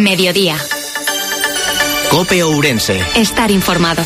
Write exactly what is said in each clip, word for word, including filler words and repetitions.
Mediodía. COPE Ourense. Estar informado.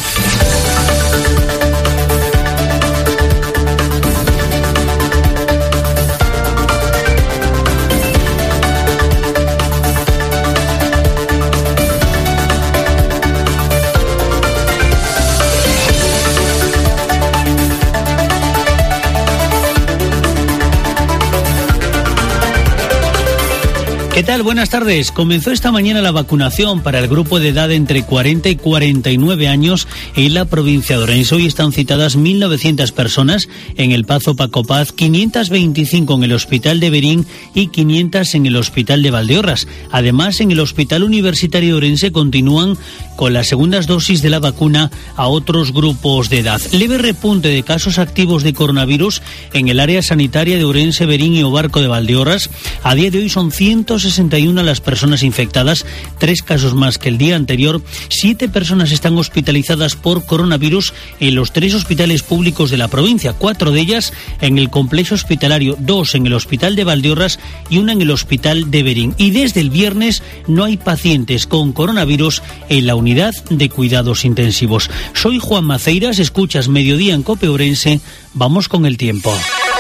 ¿Qué tal? Buenas tardes. Comenzó esta mañana la vacunación para el grupo de edad entre cuarenta y cuarenta y nueve años en la provincia de Ourense. Hoy están citadas mil novecientas personas en el Pazo Paco Paz, quinientas veinticinco en el Hospital de Berín y quinientas en el Hospital de Valdeorras. Además, en el Hospital Universitario de Ourense continúan con las segundas dosis de la vacuna a otros grupos de edad. Leve repunte de casos activos de coronavirus en el área sanitaria de Ourense, Berín y Obarco de Valdeorras. A día de hoy son ciento sesenta y una las personas infectadas, tres casos más que el día anterior. Siete personas están hospitalizadas por coronavirus en los tres hospitales públicos de la provincia, cuatro de ellas en el complejo hospitalario, dos en el Hospital de Valdeorras y una en el Hospital de Berín. Y desde el viernes no hay pacientes con coronavirus en la unidad de cuidados intensivos. Soy Juan Maceiras, escuchas Mediodía en COPE Ourense. Vamos con el tiempo.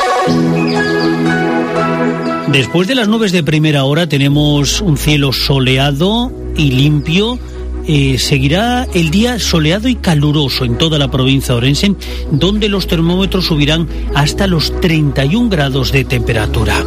Después de las nubes de primera hora tenemos un cielo soleado y limpio. Eh, seguirá el día soleado y caluroso en toda la provincia de Ourense, donde los termómetros subirán hasta los treinta y un grados de temperatura.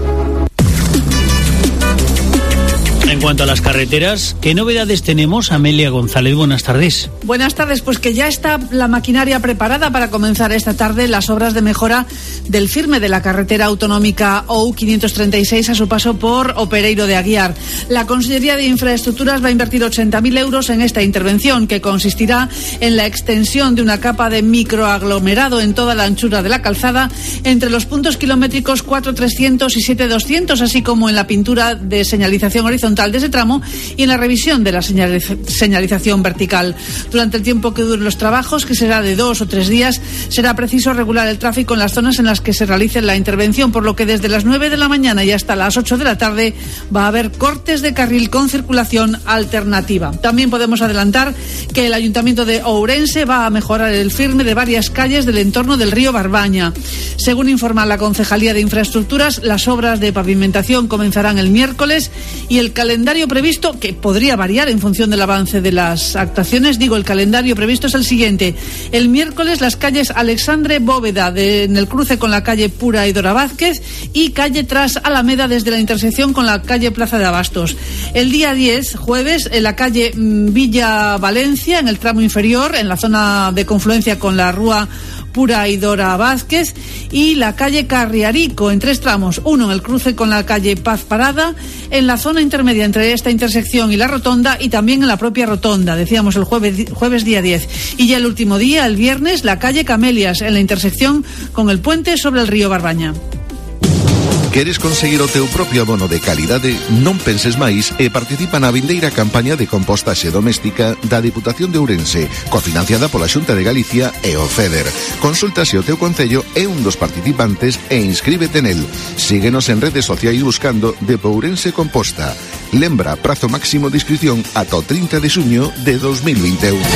En cuanto a las carreteras, ¿qué novedades tenemos? Amelia González, buenas tardes. Buenas tardes, pues que ya está la maquinaria preparada para comenzar esta tarde las obras de mejora del firme de la carretera autonómica O U quinientos treinta y seis a su paso por Opereiro de Aguiar. La Consellería de Infraestructuras va a invertir ochenta mil euros en esta intervención, que consistirá en la extensión de una capa de microaglomerado en toda la anchura de la calzada entre los puntos kilométricos cuatro trescientos y siete doscientos, así como en la pintura de señalización horizontal de ese tramo y en la revisión de la señaliz- señalización vertical. Durante el tiempo que duren los trabajos, que será de dos o tres días, será preciso regular el tráfico en las zonas en las que se realice la intervención, por lo que desde las nueve de la mañana y hasta las ocho de la tarde va a haber cortes de carril con circulación alternativa. También podemos adelantar que el Ayuntamiento de Ourense va a mejorar el firme de varias calles del entorno del río Barbaña. Según informa la Concejalía de Infraestructuras, las obras de pavimentación comenzarán el miércoles y el calendario calendario previsto, que podría variar en función del avance de las actuaciones, digo, el calendario previsto es el siguiente. El miércoles las calles Alexandre Bóveda de, en el cruce con la calle Pura y Dora Vázquez y calle Tras Alameda desde la intersección con la calle Plaza de Abastos. El día diez, jueves, en la calle Villa Valencia, en el tramo inferior, en la zona de confluencia con la Rúa Pura y Dora Vázquez, y la calle Carriarico en tres tramos, uno en el cruce con la calle Paz Parada, en la zona intermedia entre esta intersección y la rotonda, y también en la propia rotonda, decíamos el jueves, jueves día diez. Y ya el último día, el viernes, la calle Camelias en la intersección con el puente sobre el río Barbaña. Queres conseguir o teu propio abono de calidade? Non penses máis e participa na vindeira campaña de compostaxe doméstica da Diputación de Ourense, cofinanciada pola Xunta de Galicia e o FEDER. Consulta se o teu concello é un dos participantes e inscríbete nel. Síguenos en redes sociais buscando Depo Ourense Composta. Lembra, prazo máximo de inscripción ata o trinta de xuño de dos mil vinte e un.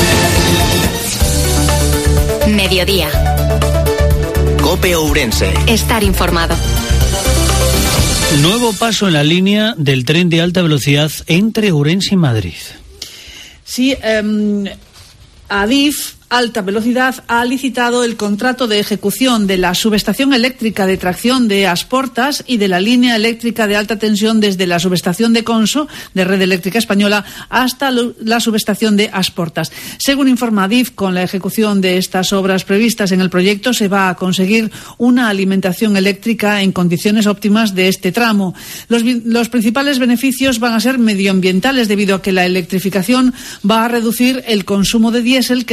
Mediodía. COPE Ourense. Estar informado. Nuevo paso en la línea del tren de alta velocidad entre Ourense y Madrid. Sí, eh, Adif Alta Velocidad ha licitado el contrato de ejecución de la subestación eléctrica de tracción de Asportas y de la línea eléctrica de alta tensión desde la subestación de Conso, de Red Eléctrica Española, hasta la subestación de Asportas. Según informa Adif, con la ejecución de estas obras previstas en el proyecto se va a conseguir una alimentación eléctrica en condiciones óptimas de este tramo. Los, los principales beneficios van a ser medioambientales, debido a que la electrificación va a reducir el consumo de diésel que se necesita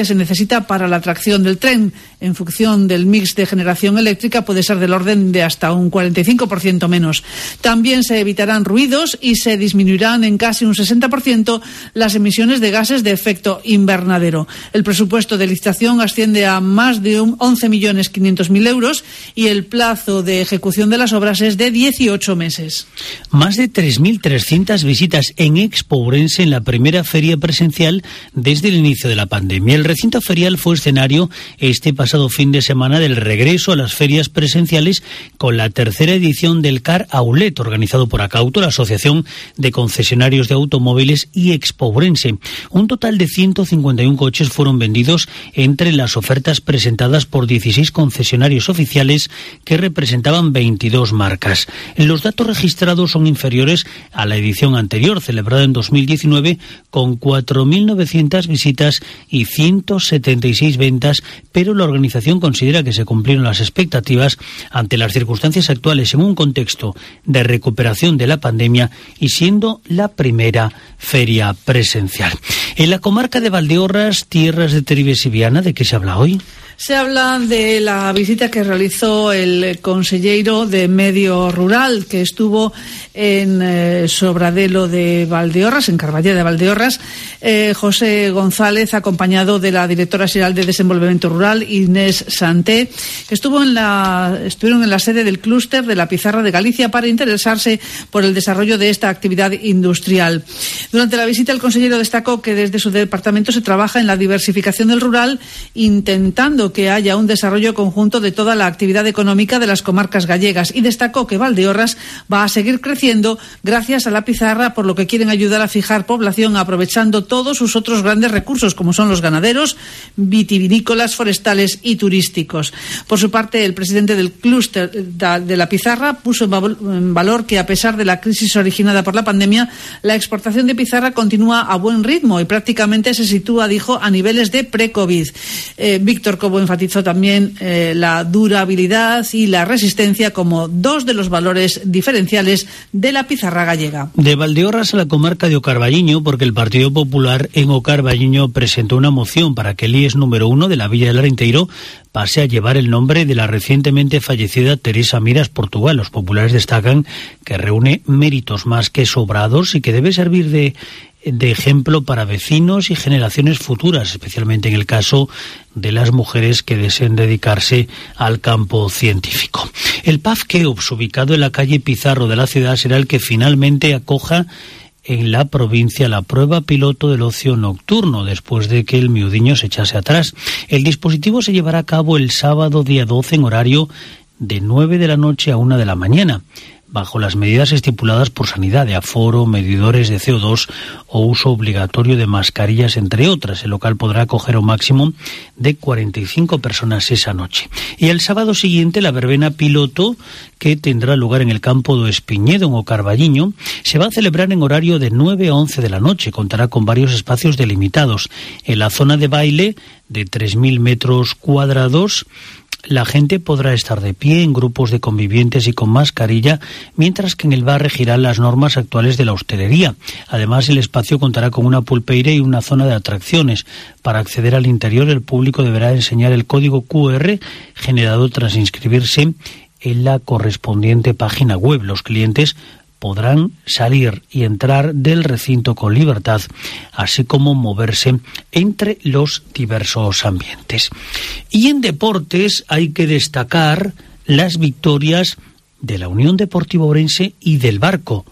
necesita para la tracción del tren. En función del mix de generación eléctrica puede ser del orden de hasta un cuarenta y cinco por ciento menos. También se evitarán ruidos y se disminuirán en casi un sesenta por ciento las emisiones de gases de efecto invernadero. El presupuesto de licitación asciende a más de once millones quinientos mil euros y el plazo de ejecución de las obras es de dieciocho meses. Más de tres mil trescientas visitas en Expo Ourense en la primera feria presencial desde el inicio de la pandemia. El recinto ferial fue escenario este pasado fin de semana del regreso a las ferias presenciales con la tercera edición del Car Outlet, organizado por Acauto, la Asociación de Concesionarios de Automóviles, y Expo Ourense. Un total de ciento cincuenta y uno coches fueron vendidos entre las ofertas presentadas por dieciséis concesionarios oficiales que representaban veintidós marcas. Los datos registrados son inferiores a la edición anterior, celebrada en dos mil diecinueve, con cuatro mil novecientas visitas y ciento setenta y seis ventas, pero la organización considera que se cumplieron las expectativas ante las circunstancias actuales en un contexto de recuperación de la pandemia y siendo la primera feria presencial. En la comarca de Valdeorras, tierras de Terribes y Viana, ¿de qué se habla hoy? Se habla de la visita que realizó el consellero de Medio Rural, que estuvo en eh, Sobradelo de Valdeorras, en Carballeda de Valdeorras, eh, José González, acompañado de la directora general de Desenvolvimiento Rural, Inés Santé, que estuvo en la, estuvieron en la sede del clúster de la Pizarra de Galicia para interesarse por el desarrollo de esta actividad industrial. Durante la visita, el consellero destacó que desde su departamento se trabaja en la diversificación del rural, intentando que haya un desarrollo conjunto de toda la actividad económica de las comarcas gallegas, y destacó que Valdeorras va a seguir creciendo gracias a la Pizarra, por lo que quieren ayudar a fijar población aprovechando todos sus otros grandes recursos, como son los ganaderos, vitivinícolas, forestales y turísticos. Por su parte, el presidente del clúster de la Pizarra puso en valor que, a pesar de la crisis originada por la pandemia, la exportación de Pizarra continúa a buen ritmo y prácticamente se sitúa, dijo, a niveles de pre-COVID. Eh, Víctor Cobo enfatizó también eh, la durabilidad y la resistencia como dos de los valores diferenciales de la pizarra gallega. De Valdeorras a la comarca de Ocarballiño, porque el Partido Popular en Ocarballiño presentó una moción para que el I E S número uno de la Villa del Arenteiro pase a llevar el nombre de la recientemente fallecida Teresa Miras Portugal. Los populares destacan que reúne méritos más que sobrados y que debe servir de de ejemplo para vecinos y generaciones futuras, especialmente en el caso de las mujeres que deseen dedicarse al campo científico. El P A F Keops, ubicado en la calle Pizarro de la ciudad, será el que finalmente acoja en la provincia la prueba piloto del ocio nocturno, después de que el Miudiño se echase atrás. El dispositivo se llevará a cabo el sábado día doce en horario de nueve de la noche a una de la mañana, bajo las medidas estipuladas por Sanidad de aforo, medidores de C O dos o uso obligatorio de mascarillas, entre otras. El local podrá acoger un máximo de cuarenta y cinco personas esa noche. Y el sábado siguiente, la verbena piloto, que tendrá lugar en el campo do Espiñedo, en Ocarballiño, se va a celebrar en horario de nueve a once de la noche. Contará con varios espacios delimitados. En la zona de baile, de tres mil metros cuadrados, la gente podrá estar de pie en grupos de convivientes y con mascarilla, mientras que en el bar regirán las normas actuales de la hostelería. Además, el espacio contará con una pulpeira y una zona de atracciones. Para acceder al interior, el público deberá enseñar el código Q R generado tras inscribirse en la correspondiente página web. Los clientes podrán salir y entrar del recinto con libertad, así como moverse entre los diversos ambientes. Y en deportes hay que destacar las victorias de la Unión Deportiva Ourense y del Barco.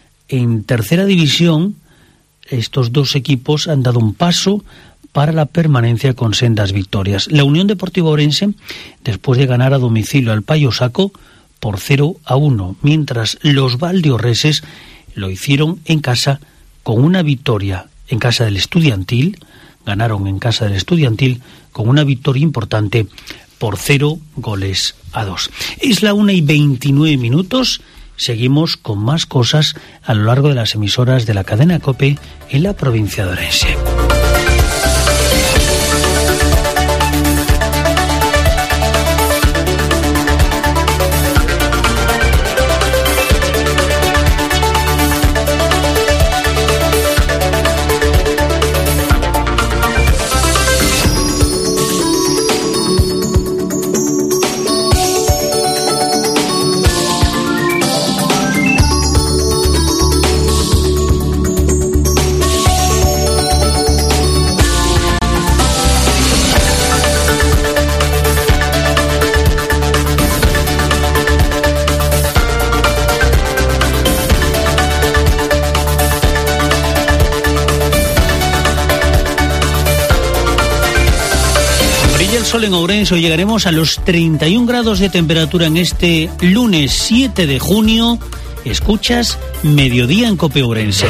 En tercera división, estos dos equipos han dado un paso para la permanencia con sendas victorias. La Unión Deportiva Ourense, después de ganar a domicilio al Paio Saco por cero a uno, mientras los valdeorreses lo hicieron en casa con una victoria en casa del Estudiantil, ganaron en casa del Estudiantil con una victoria importante por cero goles a dos. Es la una y veintinueve minutos, seguimos con más cosas a lo largo de las emisoras de la cadena COPE en la provincia de Ourense. sol en Ourense. Llegaremos a los treinta y un grados de temperatura en este lunes siete de junio. Escuchas Mediodía en Cope Ourense.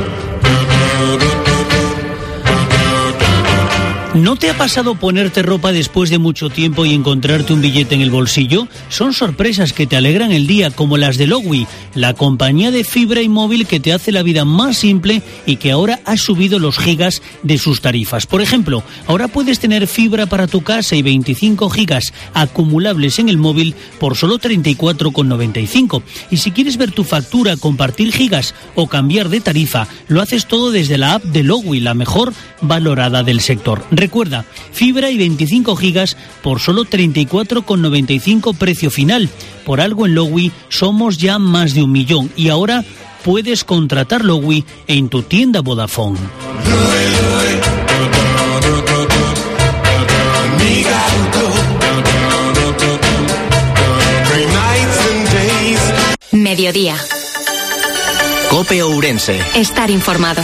¿No te ha pasado ponerte ropa después de mucho tiempo y encontrarte un billete en el bolsillo? Son sorpresas que te alegran el día, como las de Lowi, la compañía de fibra y móvil que te hace la vida más simple y que ahora ha subido los gigas de sus tarifas. Por ejemplo, ahora puedes tener fibra para tu casa y veinticinco gigas acumulables en el móvil por solo treinta y cuatro con noventa y cinco. Y si quieres ver tu factura, compartir gigas o cambiar de tarifa, lo haces todo desde la app de Lowi, la mejor valorada del sector. Recuerda, fibra y veinticinco gigas por solo treinta y cuatro con noventa y cinco precio final. Por algo en Lowi somos ya más de un millón y ahora puedes contratar Lowi en tu tienda Vodafone. Mediodía. Cope Ourense. Estar informado.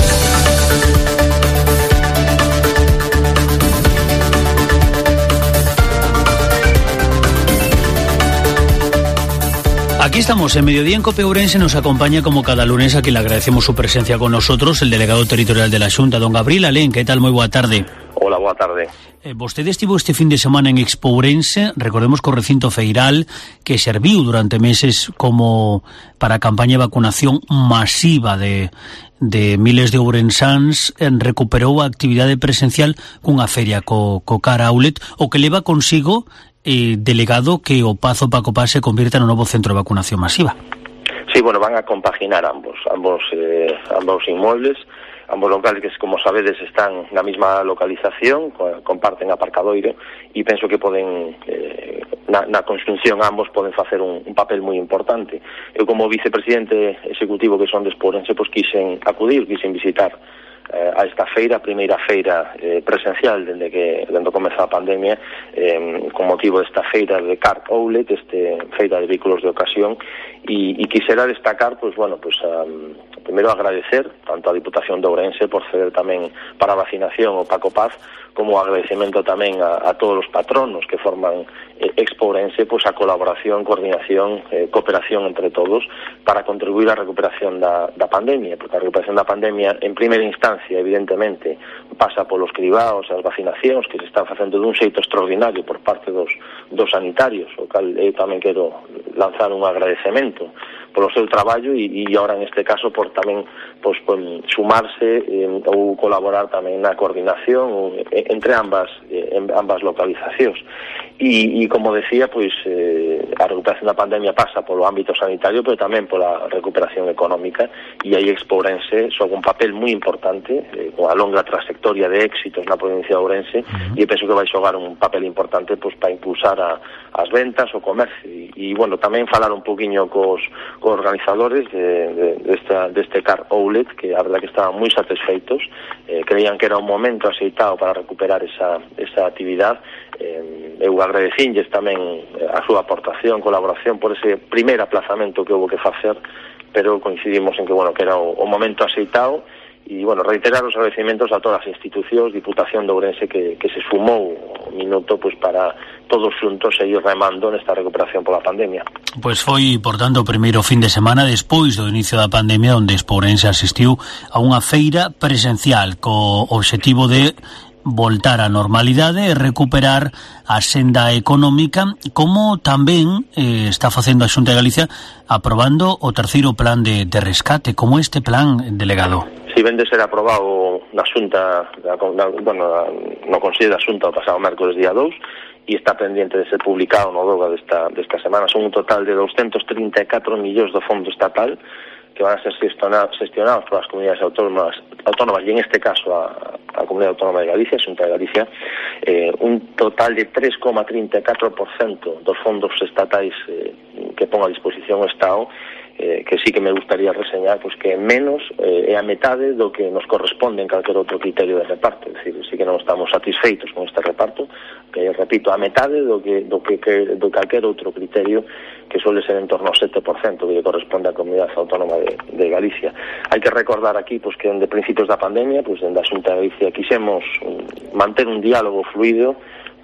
Aquí estamos, en Mediodía en Cope Ourense. Nos acompaña como cada lunes, a quien le agradecemos su presencia con nosotros, el delegado territorial de la Xunta, don Gabriel Alén. ¿Qué tal? Moi boa tarde. Hola, boa tarde. Eh, vostede estivo este fin de semana en Expo Ourense, recordemos que o recinto feiral, que serviu durante meses como para a campaña de vacunación masiva de, de miles de ourensáns, en, recuperou a actividade presencial cunha feria co, co Car Outlet, o que leva consigo eh, delegado que o Pazo Pacopás se convierta no novo centro de vacunación masiva. Sí, bueno, van a compaginar ambos, ambos, eh, ambos inmuebles. Ambos locales que, como sabedes, están na mesma localización, comparten aparcadoiro, e penso que poden, eh, na, na construcción ambos poden facer un, un papel moi importante. Eu, como vicepresidente executivo que son de Expo Ourense, pois quixen acudir, quixen visitar eh, a esta feira, a primeira feira eh, presencial dende que dende comezou a pandemia, eh, con motivo desta feira de Car Outlet, este feira de vehículos de ocasión, e, e quixera destacar, pois, bueno, pois, um, primeiro agradecer tanto a Diputación de Ourense por ceder tamén para a vacinación o Pacopaz, como agradecemento tamén a, a todos os patronos que forman eh, Expo Ourense, pois a colaboración, coordinación, eh, cooperación entre todos para contribuir á recuperación da, da pandemia, porque a recuperación da pandemia en primeira instancia, evidentemente, pasa polos cribaos, as vacinacións que se están facendo dun xeito extraordinario por parte dos, dos sanitarios, o cal eu tamén quero lanzar un agradecemento polo seu traballo e, e agora en este caso por tamén pois, pois, sumarse eh, ou colaborar tamén na coordinación ou, eh, entre ambas eh, en ambas localizacións. E, e como decía, pois eh, a recuperación da pandemia pasa polo ámbito sanitario, pero tamén pola recuperación económica, e aí Expo Ourense xoga un papel moi importante, eh, con a longa trayectoria de éxitos na provincia de Ourense, uh-huh. e penso que vai xogar un papel importante pois para impulsar a, as ventas, o comercio, e, e bueno, tamén falar un poquinho cos cos organizadores de, de, de esta, deste Car Outlet, que a verdad que estaban moi satisfeitos, eh, creían que era un momento aceitado para recuperar esa, esa actividade. Eh, eu agradecinlles tamén a súa aportación, colaboración por ese primer aplazamento que houve que facer, pero coincidimos en que, bueno, que era o, o momento aceitado. E, bueno, reiterar os agradecimentos a todas as institucións, Diputación de Ourense, que, que se sumou un minuto pues, para todos xuntos seguir remando nesta recuperación pola pandemia. Pois foi, por tanto, o primeiro fin de semana despois do inicio da pandemia, onde Expo Ourense asistiu a unha feira presencial co obxectivo de voltar á normalidade e recuperar a senda económica, como tamén eh, está facendo a Xunta de Galicia aprobando o terceiro plan de, de rescate. Como este plan, delegado? Si ven de ser aprobado na Xunta, na, na, bueno, no Consello da Xunta o pasado mércoles día dous, e está pendiente de ser publicado no DOGA desta, desta semana. Son un total de doscientos trinta e catro millóns do fondo estatal que van a ser gestionados, gestionados por as comunidades autónomas, autónomas e en este caso a, a Comunidade Autónoma de Galicia, a Xunta de Galicia, eh, un total de tres coma trinta e catro por cento dos fondos estatais eh, que pon a disposición o Estado, eh, que sí que me gustaría reseñar, pues que menos eh, é a metade do que nos corresponde en calquer outro criterio de reparto. É dicir, sí que non estamos satisfeitos con este reparto, que, repito, a metade do que do que, que do calquer outro criterio, que suele ser en torno ao sete por cento que corresponde á Comunidade Autónoma de, de Galicia. Hai que recordar aquí pues, que desde principios da pandemia, pues, dende a Xunta de Galicia quixemos manter un diálogo fluido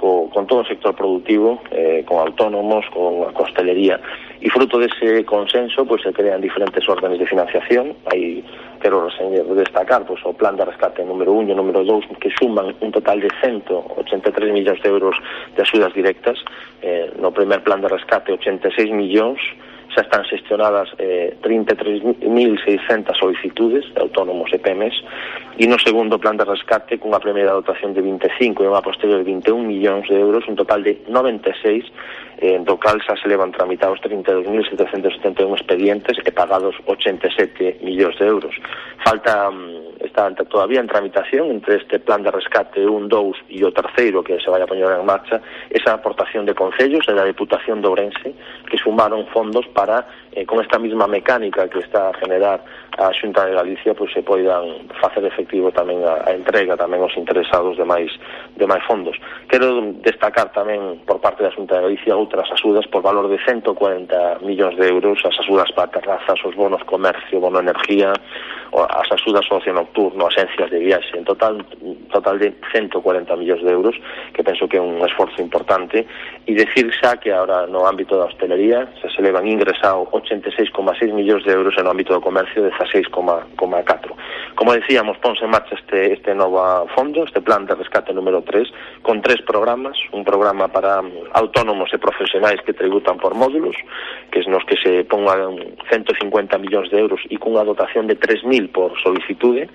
co, con todo o sector productivo, eh, con autónomos, con a hostelería, e fruto dese consenso pois se crean diferentes órdenes de financiación. Aí quero destacar pois, o plan de rescate número un e número dous, que suman un total de ciento ochenta e tres millóns de euros de axudas directas. Eh, no primer plan de rescate ochenta e seis millóns, xa están xestionadas eh, trinta e tres mil seiscentas solicitudes de autónomos e P M Es, e no segundo plan de rescate, cunha primeira dotación de vinte e cinco e unha posterior de vinte e un millóns de euros, un total de noventa e seis, eh, do cal xa se levan tramitados trinta e dos mil setecentos setenta e un expedientes e pagados ochenta e sete millóns de euros. Falta, está todavía en tramitación entre este plan de rescate un, dous e o terceiro que se vai a poñer en marcha, esa aportación de concellos e da Deputación de Ourense, que sumaron fondos para, eh, con esta mesma mecánica que está a generar a Xunta de Galicia, pois se poidan facer efectivo tamén a, a entrega tamén aos interesados de máis de máis fondos. Quero destacar tamén por parte da Xunta de Galicia outras axudas por valor de ciento cuarenta millóns de euros, as axudas para terrazas, os bonos comercio, bono energía, as axudas ao ocio nocturno, asencias de viaxe, en total total de ciento cuarenta millóns de euros, que penso que é un esforzo importante. E decir xa que agora no ámbito da hostelería se se levan ingresado ochenta e seis coma seis millóns de euros e no ámbito do comercio dezaseis coma catro. Como decíamos, ponse en marcha este, este novo fondo, este plan de rescate número tres, con tres programas, un programa para autónomos e profesionais que tributan por módulos, que es nos que se pongan ciento cincuenta millóns de euros e cunha dotación de tres mil por solicitude.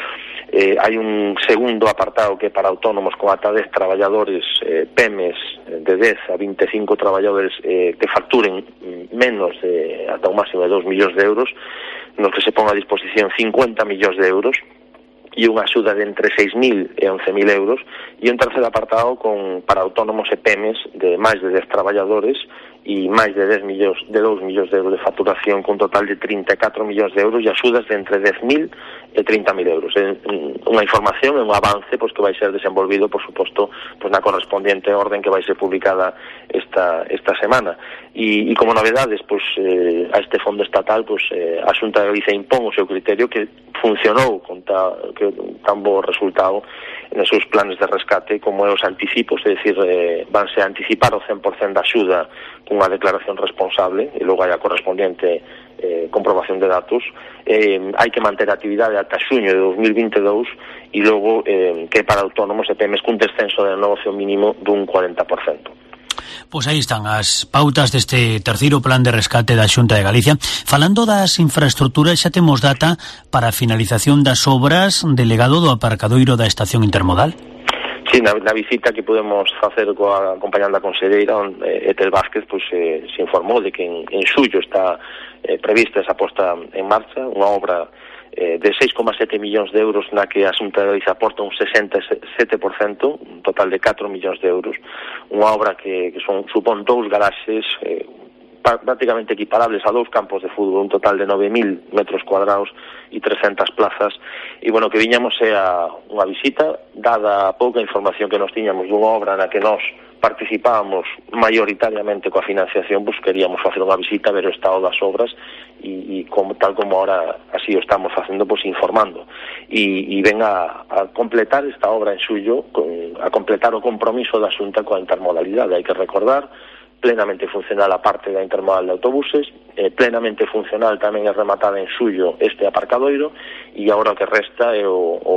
Eh, hai un segundo apartado que é para autónomos con ata dez traballadores, eh, P M Es de dez a vinte e cinco traballadores eh, que facturen menos de ata un máximo de dos millóns de euros, nos que se ponga a disposición cincuenta millóns de euros e unha axuda de entre seis mil e once mil euros, e un terceiro apartado con, para autónomos e P M Es de máis de dez traballadores e máis de dez millóns, de dous millóns de euros de facturación, con un total de trinta e catro millóns de euros e axudas de entre dez mil e trinta mil euros. É unha información, é un avance pois, que vai ser desenvolvido, por suposto, pois, na correspondiente orden que vai ser publicada esta, esta semana. E, e como novedades, pois, eh, a este fondo estatal, pois, eh, a Xunta de Galicia impón o seu criterio, que funcionou con ta, que, tan bo resultado nos seus planes de rescate como é os anticipos, é dicir, eh, vanse a anticipar o cen por cento da axuda cunha declaración responsable e logo hai a correspondiente eh, comprobación de datos. Eh, hai que manter a actividade ata xuño de dos mil vinte e dous e logo eh, que para autónomos e P M Es cun descenso de negocio mínimo dun cuarenta por cento. Pois aí están as pautas deste terceiro plan de rescate da Xunta de Galicia. Falando das infraestructuras, xa temos data para a finalización das obras de legado do aparcadoiro da estación intermodal? Sí, na, na visita que podemos facer coa acompañando a conselleira, eh, Etel Vázquez, pois, eh, se informou de que en, en xullo está eh, prevista esa posta en marcha, unha obra eh, de seis coma sete millóns de euros na que a Xunta de Galicia aporta un sesenta e sete por cento, un total de catro millóns de euros, unha obra que, que son, supón dous garaxes eh, prácticamente equiparables a dous campos de fútbol, un total de nove mil metros cuadrados e trescentas plazas. E, bueno, que viñamos é a unha visita, dada a pouca información que nos tiñamos dunha obra na que nós participábamos maioritariamente coa financiación, pues queríamos facer unha visita, ver o estado das obras e, e como, tal como ahora así o estamos facendo, pues informando. E, e ven a, a completar esta obra en suyo, con, a completar o compromiso da Xunta coa intermodalidade. Hai que recordar plenamente funcional a parte da intermodal de autobuses, eh, plenamente funcional tamén é rematada en suyo este aparcadoiro, e agora o que resta é o, o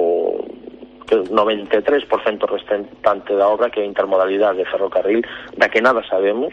noventa e tres por cento restante da obra, que é a intermodalidade de ferrocarril, da que nada sabemos,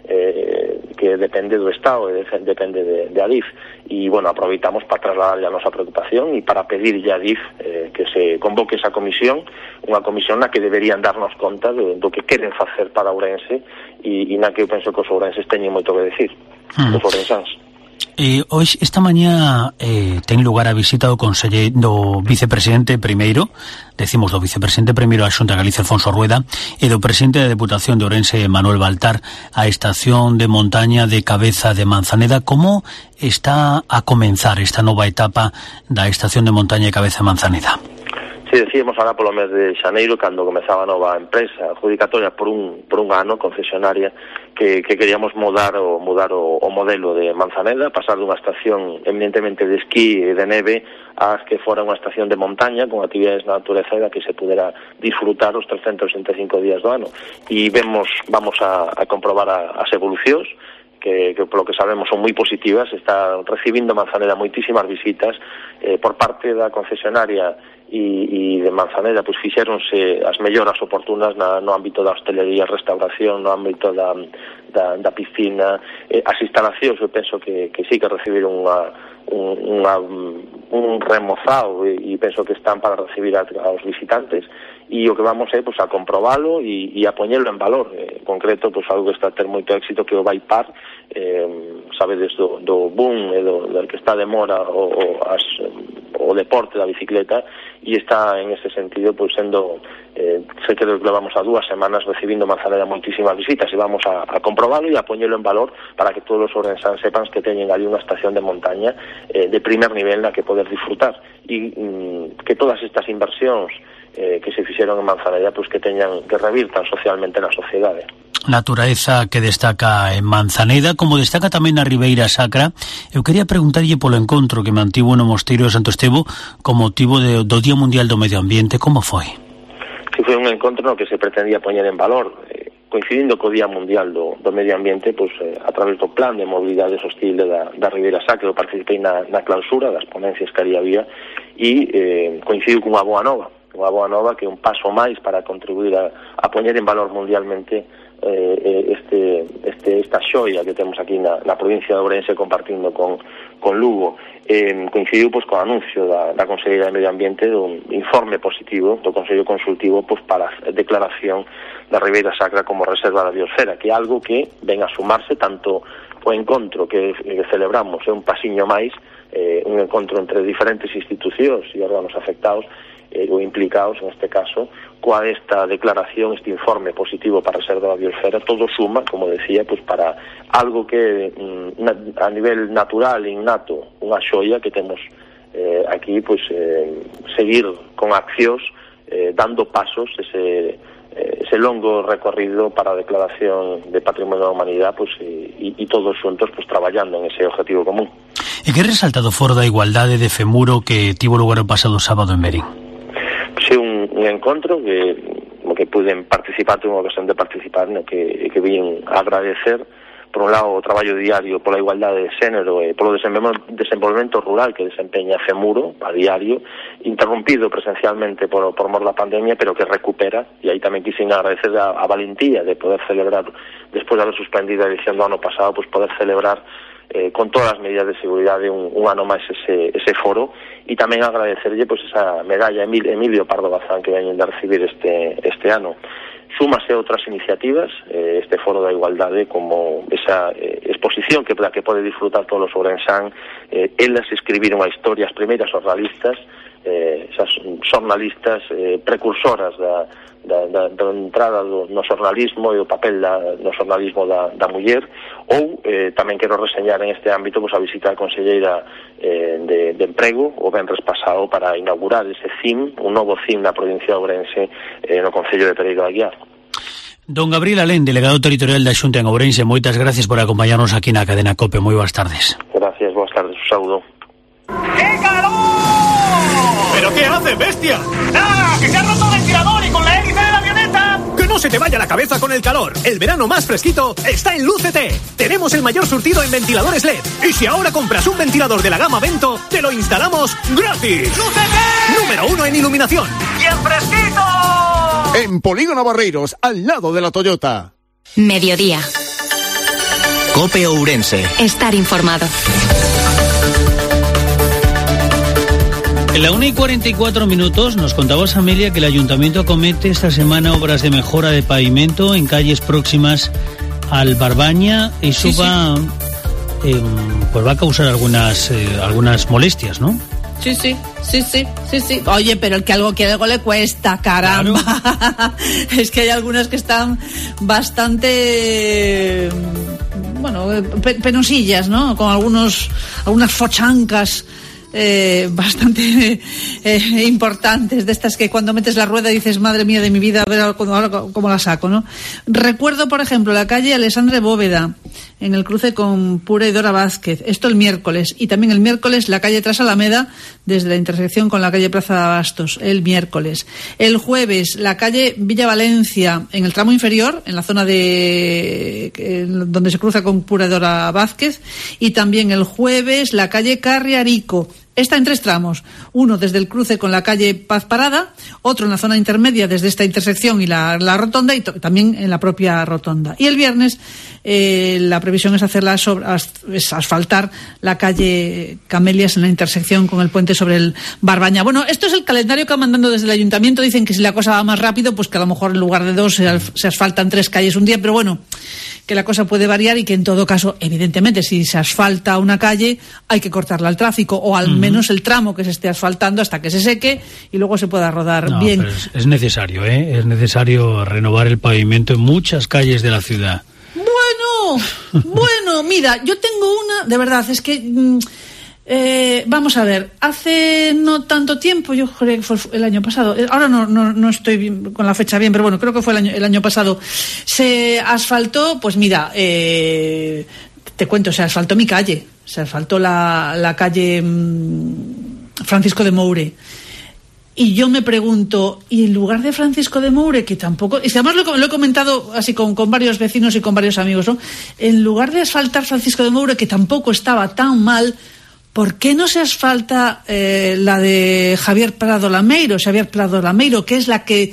eh, que depende do Estado e de, depende de, de Adif. E, bueno, aproveitamos para trasladar a nosa preocupación e para pedirlle a Adif eh, que se convoque esa comisión, unha comisión na que deberían darnos conta do, do que queren facer para Ourense e, e na que eu penso que os ourenses teñen moito que decir, hmm. os ourensáns. Eh, hoxe, esta mañá eh, ten lugar a visita do conselle, do vicepresidente primeiro, decimos do vicepresidente primeiro da Xunta de Galicia, Alfonso Rueda, e do presidente da Deputación de Ourense, Manuel Baltar, a estación de montaña de Cabeza de Manzaneda. Como está a comenzar esta nova etapa da estación de montaña de Cabeza de Manzaneda? Si decíamos ahora polo mes de xaneiro, cando comezaba a nova empresa adjudicatoria por un por un ano concesionaria, que, que queríamos mudar o mudar o, o modelo de Manzaneda, pasar dunha estación eminentemente de esquí e de neve a que fora unha estación de montaña con actividades na natureza da que se pudera disfrutar os trescentos sesenta e cinco días do ano. E vemos, vamos a, a comprobar a, as evolucións, que, que polo que sabemos son moi positivas. Está recibindo Manzaneda moitísimas visitas eh, por parte da concesionaria e, e de Manzaneda, pois fixéronse as melloras oportunas na, no ámbito da hostelería, restauración, no ámbito da, da, da piscina, eh, as instalacións. Eu penso que, que sí que recibiron unha, un, unha, un remozado e, e penso que están para recibir a, aos visitantes, e o que vamos é pois, a comprobalo e, e a poñelo en valor. Eh, en concreto, pois, algo que está a ter moito éxito, que o Vaipar, eh, sabedes do, do boom e do, do que está de mora o, o, as, o deporte da bicicleta, e está en ese sentido pois sendo, eh, sei que levamos a dúas semanas recibindo Manzaneda moitísimas visitas, e vamos a, a comprobalo e a poñelo en valor para que todos os ourensáns sepan que teñen ali unha estación de montaña eh, de primer nivel na que poder disfrutar, e mm, que todas estas inversións eh, que se fixeron en Manzaneda pois que teñan, que revirtan socialmente na sociedade. Natureza que destaca en Manzaneda, como destaca tamén na Ribeira Sacra. Eu quería preguntarlle polo encontro que mantivo no Mosteiro de Santo Estevo con motivo de, do Día Mundial do Medio Ambiente. Como foi? Si foi un encontro no que se pretendía poñer en valor, eh, coincidindo co Día Mundial do, do Medio Ambiente, pois, eh, a través do plan de mobilidade sostenible da, da Ribeira Sacra. Eu participei na, na clausura das ponencias que ali había, e eh, coincido cunha boa nova, unha boa nova que é un paso máis para contribuir a, a poñer en valor mundialmente Eh, este, este, esta xoia que temos aquí na, na provincia de Ourense, compartindo con, con Lugo. Eh, coincidiu pois, con o anuncio da, da Consellería de Medio Ambiente dun informe positivo do Consello Consultivo pois, para a declaración da Ribeira Sacra como reserva da biosfera, que é algo que ven a sumarse tanto o encontro que, que celebramos, é un pasiño máis, eh, un encontro entre diferentes institucións e órganos afectados eh, ou implicados, en este caso, coa esta declaración, este informe positivo para a reserva da biosfera. Todo suma, como decía, pues para algo que mm, a nivel natural e innato, unha xoia que temos eh, aquí, pues eh, seguir con accións, eh, dando pasos, ese, eh, ese longo recorrido para a declaración de Patrimonio da Humanidade, pues, e, e todos xuntos pues, traballando en ese objetivo común. E que resalta do Foro da Igualdade de Femuro que tivo lugar o pasado sábado en Berín? Pues é un, un encontro que, que puden participar, tuve unha ocasión de participar, no que, que vin a agradecer, por un lado, o traballo diario pola igualdade de xénero e polo desenvolvemento rural que desempeña Femuro a diario, interrompido presencialmente por, por mor da pandemia, pero que recupera, e aí tamén quixen agradecer a, a valentía de poder celebrar, despois de haber suspendido a edición do ano pasado, pues poder celebrar eh, con todas as medidas de seguridade un, un ano máis ese, ese foro, e tamén agradecerlle pues, esa medalla Emilio, Emilio Pardo Bazán que veñen de recibir este, este ano. Súmase outras iniciativas, eh, este Foro da Igualdade, como esa eh, exposición que, que pode disfrutar todos os ourensán. Eh, elas escribiron a historia, as primeiras xornalistas, eh, esas xornalistas eh, precursoras da, da, da, da entrada do, no xornalismo e o papel da, no xornalismo da, da muller. Ou eh, tamén quero reseñar en este ámbito pues, a visita da conselleira eh, de, de Emprego o venres pasado para inaugurar ese C I M, un novo C I M na provincia de Ourense, eh, no Concello de Pereiro de Aguiar. Don Gabriel Alén, delegado territorial da Xunta en Ourense, moitas gracias por acompañarnos aquí na cadena COPE. Moi boas tardes. Gracias, boas tardes, un saúdo. ¡Qué calor! ¿Pero qué hace, bestia? ¡Ah! ¡Que se ha roto el ventilador y con la hélice de la avioneta! ¡Que no se te vaya la cabeza con el calor! El verano más fresquito está en Lúcete. Tenemos el mayor surtido en ventiladores L E D. Y si ahora compras un ventilador de la gama Vento, te lo instalamos gratis. ¡Lúcete! Número uno en iluminación. ¡Bien fresquito! En Polígono Barreiros, al lado de la Toyota. Mediodía. COPE Ourense. Estar informado. En la una y cuarenta y cuatro minutos nos contaba Amelia que el Ayuntamiento acomete esta semana obras de mejora de pavimento en calles próximas al Barbaña. Eso sí, va, sí. Eh, pues va a causar algunas, eh, algunas molestias, ¿no? Sí, sí, sí, sí, sí, sí. Oye, pero el que algo quiere algo le cuesta, caramba. Claro. Es que hay algunas que están bastante, bueno, penosillas, ¿no? Con algunos, algunas fochancas eh, bastante eh, importantes, de estas que cuando metes la rueda dices, madre mía de mi vida, a ver ahora cómo la saco, ¿no? Recuerdo, por ejemplo, la calle Alessandre Bóveda, en el cruce con Pura y Dora Vázquez, esto el miércoles, y también el miércoles la calle Tras Alameda, desde la intersección con la calle Plaza de Abastos, el miércoles. El jueves, la calle Villa Valencia, en el tramo inferior, en la zona de donde se cruza con Pura y Dora Vázquez, y también el jueves, la calle Carriarico. Está en tres tramos, uno desde el cruce con la calle Paz Parada, otro en la zona intermedia desde esta intersección y la, la rotonda, y to- también en la propia rotonda. Y el viernes eh, la previsión es hacer la sobre, as, es asfaltar la calle Camelias en la intersección con el puente sobre el Barbaña. Bueno, esto es el calendario que van mandando desde el ayuntamiento. Dicen que si la cosa va más rápido, pues que a lo mejor en lugar de dos se, al, se asfaltan tres calles un día, pero bueno, que la cosa puede variar y que en todo caso, evidentemente, si se asfalta una calle, hay que cortarla al tráfico, o al uh-huh. menos el tramo que se esté asfaltando hasta que se seque y luego se pueda rodar no, bien. Pero es, es necesario, ¿eh? Es necesario renovar el pavimento en muchas calles de la ciudad. Bueno, bueno, mira, yo tengo una, de verdad, es que... Mmm, Eh, vamos a ver, hace no tanto tiempo, yo creo que fue el año pasado, ahora no, no, no estoy bien, con la fecha bien, pero bueno, creo que fue el año, el año pasado, se asfaltó, pues mira, eh, te cuento, se asfaltó mi calle, se asfaltó la, la calle mmm, Francisco de Moure. Y yo me pregunto, ¿y en lugar de Francisco de Moure, que tampoco... Y además lo, lo he comentado así con, con varios vecinos y con varios amigos, ¿no? En lugar de asfaltar Francisco de Moure, que tampoco estaba tan mal, ¿por qué no se asfalta eh, la de Javier Prado Lameiro, Xavier Prado Lameiro, que es la que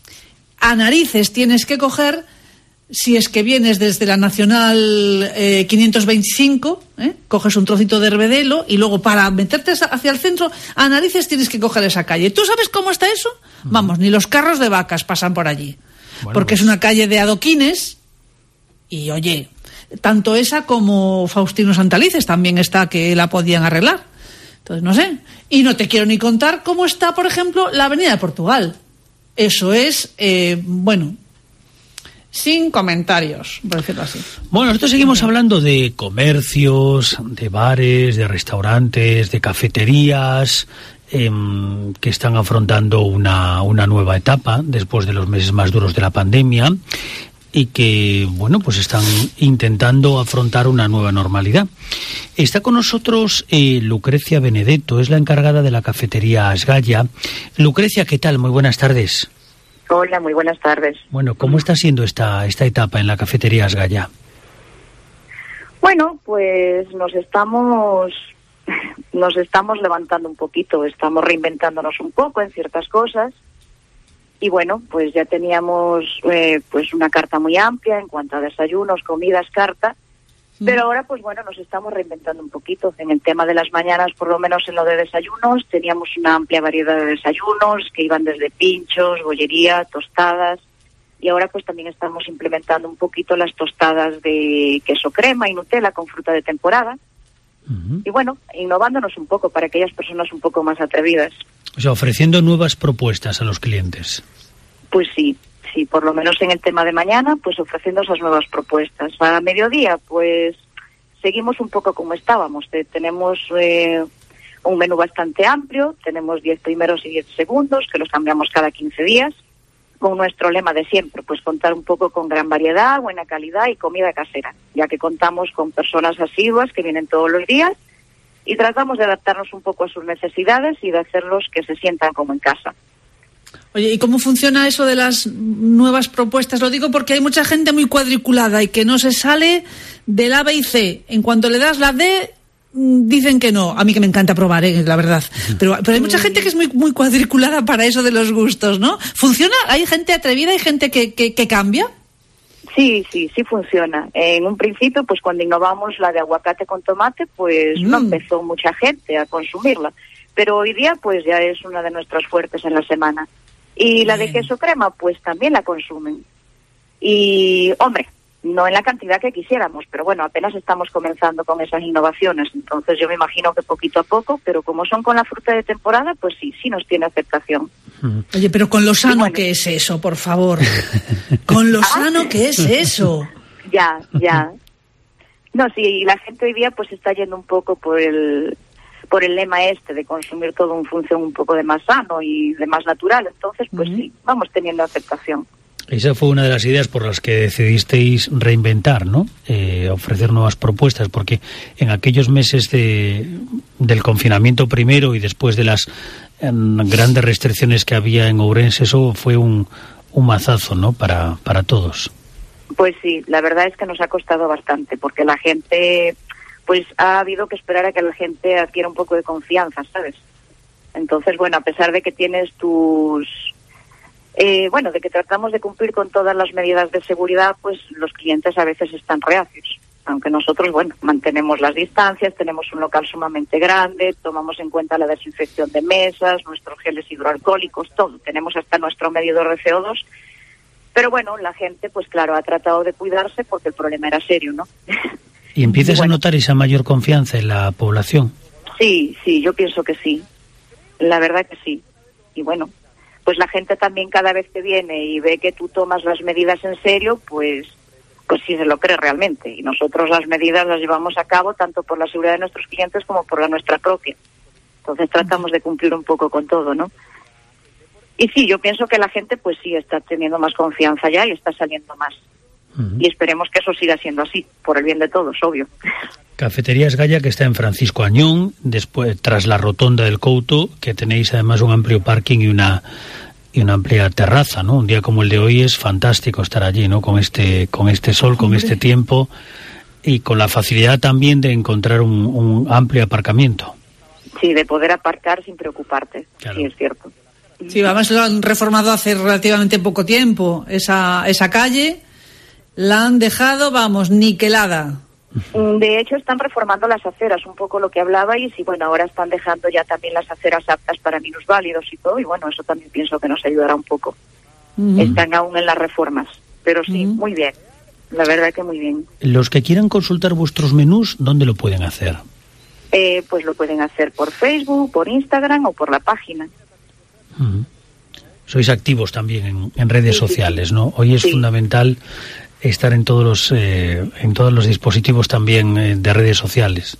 a narices tienes que coger si es que vienes desde la Nacional eh, quinientos veinticinco, ¿eh? Coges un trocito de Herbedelo y luego para meterte hacia el centro, a narices tienes que coger esa calle. ¿Tú sabes cómo está eso? Uh-huh. Vamos, ni los carros de vacas pasan por allí. Bueno, porque pues... es una calle de adoquines y, oye, tanto esa como Faustino Santalices también está, que la podían arreglar. Entonces, no sé. Y no te quiero ni contar cómo está, por ejemplo, la Avenida de Portugal. Eso es, eh, bueno... sin comentarios, por decirlo así. Bueno, nosotros seguimos hablando de comercios, de bares, de restaurantes, de cafeterías, eh, que están afrontando una, una nueva etapa después de los meses más duros de la pandemia y que, bueno, pues están intentando afrontar una nueva normalidad. Está con nosotros eh, Lucrecia Benedetto, es la encargada de la cafetería Asgaya. Lucrecia, ¿qué tal? Muy buenas tardes. Hola, muy buenas tardes. Bueno, ¿cómo está siendo esta esta etapa en la cafetería Asgaya? Bueno, pues nos estamos nos estamos levantando un poquito, estamos reinventándonos un poco en ciertas cosas y bueno, pues ya teníamos eh, pues una carta muy amplia en cuanto a desayunos, comidas, carta. Pero ahora, pues bueno, nos estamos reinventando un poquito. En el tema de las mañanas, por lo menos en lo de desayunos, teníamos una amplia variedad de desayunos que iban desde pinchos, bollería, tostadas. Y ahora pues también estamos implementando un poquito las tostadas de queso crema y Nutella con fruta de temporada. Uh-huh. Y bueno, innovándonos un poco para aquellas personas un poco más atrevidas. O sea, ofreciendo nuevas propuestas a los clientes. Pues sí. Sí, por lo menos en el tema de mañana, pues ofreciendo esas nuevas propuestas. Para mediodía, pues seguimos un poco como estábamos. Eh, tenemos eh, un menú bastante amplio, tenemos diez primeros y diez segundos, que los cambiamos cada quince días, con nuestro lema de siempre, pues contar un poco con gran variedad, buena calidad y comida casera, ya que contamos con personas asiduas que vienen todos los días y tratamos de adaptarnos un poco a sus necesidades y de hacerlos que se sientan como en casa. Oye, ¿y cómo funciona eso de las nuevas propuestas? Lo digo porque hay mucha gente muy cuadriculada y que no se sale del A, B y C. En cuanto le das la D, dicen que no. A mí que me encanta probar, ¿eh? La verdad. Pero, pero hay mucha gente que es muy, muy cuadriculada para eso de los gustos, ¿no? ¿Funciona? ¿Hay gente atrevida? ¿Hay gente que, que, que cambia? Sí, sí, sí funciona. En un principio, pues cuando innovamos la de aguacate con tomate, pues mm. no empezó mucha gente a consumirla. Pero hoy día, pues ya es una de nuestras fuertes en la semana. Y la de queso crema, pues también la consumen. Y, hombre, no en la cantidad que quisiéramos, pero bueno, apenas estamos comenzando con esas innovaciones. Entonces yo me imagino que poquito a poco, pero como son con la fruta de temporada, pues sí, sí nos tiene aceptación. Oye, pero con lo sano, bueno, ¿qué es eso, por favor? Con lo sano, ¿qué es eso? Ya, ya. No, sí, la gente hoy día pues está yendo un poco por el... por el lema este de consumir todo en función un poco de más sano y de más natural. Entonces, pues uh-huh. sí, vamos teniendo aceptación. Esa fue una de las ideas por las que decidisteis reinventar, ¿no? Eh, ofrecer nuevas propuestas, porque en aquellos meses de, del confinamiento primero y después de las eh, grandes restricciones que había en Ourense, eso fue un, un mazazo, ¿no? Para, para todos. Pues sí, la verdad es que nos ha costado bastante, porque la gente, pues ha habido que esperar a que la gente adquiera un poco de confianza, ¿sabes? Entonces, bueno, a pesar de que tienes tus... Eh, bueno, de que tratamos de cumplir con todas las medidas de seguridad, pues los clientes a veces están reacios. Aunque nosotros, bueno, mantenemos las distancias, tenemos un local sumamente grande, tomamos en cuenta la desinfección de mesas, nuestros geles hidroalcohólicos, todo. Tenemos hasta nuestro medidor de C O dos. Pero bueno, la gente, pues claro, ha tratado de cuidarse porque el problema era serio, ¿no? ¿Y empiezas y bueno, a notar esa mayor confianza en la población? Sí, sí, yo pienso que sí. La verdad que sí. Y bueno, pues la gente también cada vez que viene y ve que tú tomas las medidas en serio, pues pues sí se lo cree realmente. Y nosotros las medidas las llevamos a cabo tanto por la seguridad de nuestros clientes como por la nuestra propia. Entonces tratamos de cumplir un poco con todo, ¿no? Y sí, yo pienso que la gente pues sí está teniendo más confianza ya y está saliendo más. Uh-huh. Y esperemos que eso siga siendo así, por el bien de todos, obvio. Cafeterías Galla, que está en Francisco Añón, después tras la rotonda del Couto, que tenéis además un amplio parking y una y una amplia terraza, ¿no? Un día como el de hoy es fantástico estar allí, ¿no? Con este con este sol, con Hombre. este tiempo y con la facilidad también de encontrar un, un amplio aparcamiento. Sí, de poder aparcar sin preocuparte, claro. Sí, es cierto. Sí, además lo han reformado hace relativamente poco tiempo, esa esa calle la han dejado, vamos, niquelada. De hecho, están reformando las aceras, un poco lo que hablabais, y bueno, ahora están dejando ya también las aceras aptas para minusválidos y todo, y bueno, eso también pienso que nos ayudará un poco. Mm. Están aún en las reformas, pero sí, mm. muy bien, la verdad que muy bien. Los que quieran consultar vuestros menús, ¿dónde lo pueden hacer? Eh, pues lo pueden hacer por Facebook, por Instagram o por la página. Mm. Sois activos también en, en redes sí, sociales, sí, sí. ¿no? Hoy es sí. fundamental estar en todos los eh, en todos los dispositivos también eh, de redes sociales.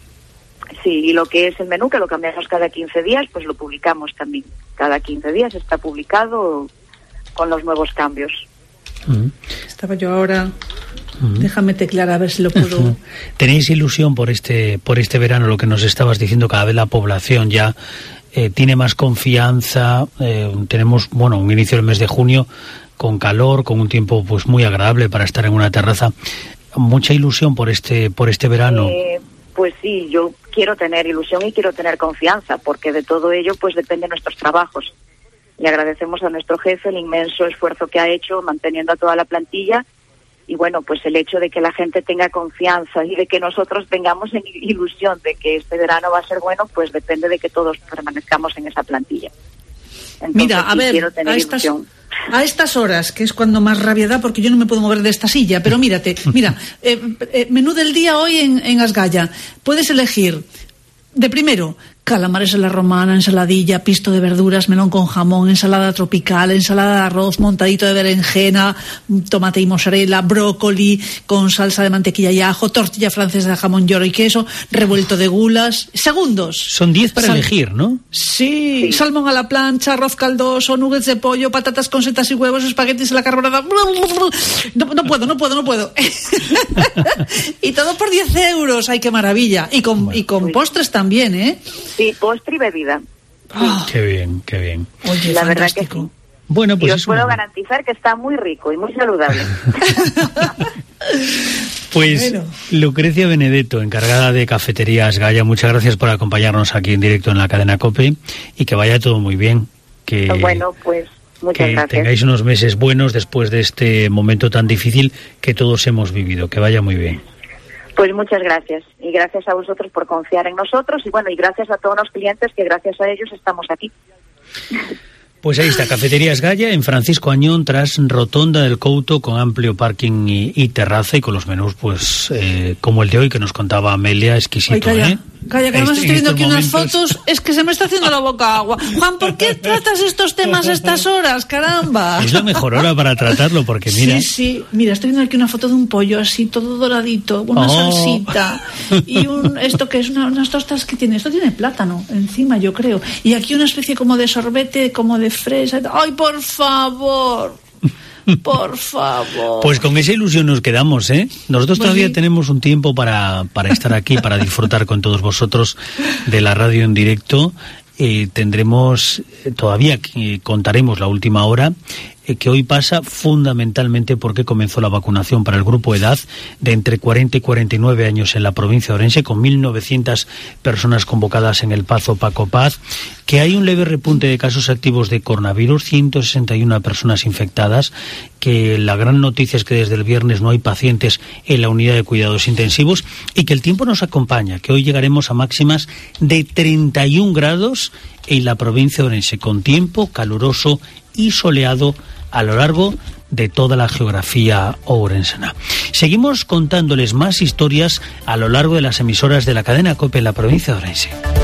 Sí, y lo que es el menú, que lo cambiamos cada quince días, pues lo publicamos también. Cada quince días está publicado con los nuevos cambios. Uh-huh. Estaba yo ahora... Uh-huh. Déjame teclear a ver si lo puedo... Uh-huh. ¿Tenéis ilusión por este por este verano? Lo que nos estabas diciendo, cada vez la población ya eh, tiene más confianza. Eh, tenemos, bueno, un inicio del mes de junio con calor, con un tiempo pues muy agradable para estar en una terraza. Mucha ilusión por este por este verano. Eh, pues sí, yo quiero tener ilusión y quiero tener confianza, porque de todo ello pues dependen nuestros trabajos. Le agradecemos a nuestro jefe el inmenso esfuerzo que ha hecho manteniendo a toda la plantilla, y bueno, pues el hecho de que la gente tenga confianza y de que nosotros tengamos ilusión de que este verano va a ser bueno, pues depende de que todos permanezcamos en esa plantilla. Entonces, Mira, a sí, ver, quiero tener a estas, ilusión. a estas horas, que es cuando más rabia da, porque yo no me puedo mover de esta silla, pero mírate, mira, eh, eh, menú del día hoy en, en Asgalla. Puedes elegir, de primero, calamares a la romana, ensaladilla, pisto de verduras, melón con jamón, ensalada tropical, ensalada de arroz, montadito de berenjena, tomate y mozzarella, brócoli con salsa de mantequilla y ajo, tortilla francesa de jamón york y queso, revuelto de gulas. Segundos. Son diez para Sal- elegir, ¿no? Sí, sí, salmón a la plancha, arroz caldoso, nuggets de pollo, patatas con setas y huevos, espaguetis a la carbonara. No, no puedo, no puedo, no puedo. Y todo por diez euros. ¡Ay, qué maravilla! Y con, bueno, y con postres también, ¿eh? Sí, postre y bebida. Oh, qué bien, qué bien. Oye, la fantástico. Verdad que sí. Bueno, pues y os puedo una... garantizar que está muy rico y muy saludable. Pues bueno. Lucrecia Benedetto, encargada de Cafeterías Galla, muchas gracias por acompañarnos aquí en directo en la cadena COPE, y que vaya todo muy bien. Que, bueno, pues muchas que gracias. tengáis unos meses buenos después de este momento tan difícil que todos hemos vivido. Que vaya muy bien. Pues muchas gracias, y gracias a vosotros por confiar en nosotros, y bueno, y gracias a todos los clientes, que gracias a ellos estamos aquí. Pues ahí está, Cafeterías Galla en Francisco Añón, tras rotonda del Couto, con amplio parking y, y terraza, y con los menús pues eh, como el de hoy que nos contaba Amelia, exquisito, ¿eh? Calla, que además Este- estoy viendo en aquí estos unas momentos- fotos, es que se me está haciendo la boca agua. Juan, ¿por qué tratas estos temas a estas horas? Caramba. Es la mejor hora para tratarlo, porque mira... Sí, sí. Mira, estoy viendo aquí una foto de un pollo así, todo doradito, una Oh. salsita. Y un, esto que es una- unas tostas que tiene. Esto tiene plátano encima, yo creo. Y aquí una especie como de sorbete, como de fresa. ¡Ay, por favor! Por favor. Pues con esa ilusión nos quedamos, ¿eh? Nosotros Pues todavía sí. tenemos un tiempo para, para estar aquí, para disfrutar con todos vosotros de la radio en directo. Eh, tendremos, eh, todavía eh, contaremos la última hora, eh, que hoy pasa fundamentalmente porque comenzó la vacunación para el grupo de edad de entre cuarenta y cuarenta y nueve años en la provincia de Orense, con mil novecientas personas convocadas en el Pazo Paco Paz, que hay un leve repunte de casos activos de coronavirus, ciento sesenta y una personas infectadas, que la gran noticia es que desde el viernes no hay pacientes en la unidad de cuidados intensivos y que el tiempo nos acompaña, que hoy llegaremos a máximas de treinta y un grados en la provincia de Orense, con tiempo caluroso y soleado a lo largo de toda la geografía ourensana. Seguimos contándoles más historias a lo largo de las emisoras de la cadena COPE en la provincia de Orense.